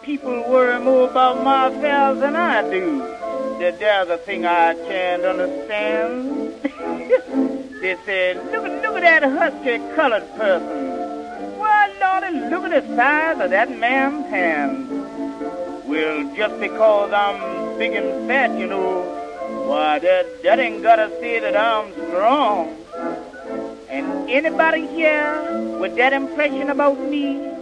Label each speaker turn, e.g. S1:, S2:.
S1: people worry more about my affairs than I do. That there's a thing I can't understand. They said, look at that husky colored person. Why, Lordy, look at the size of that man's hand. Well, just because I'm big and fat, you know, why, that ain't gotta say that I'm strong. And anybody here with that impression about me,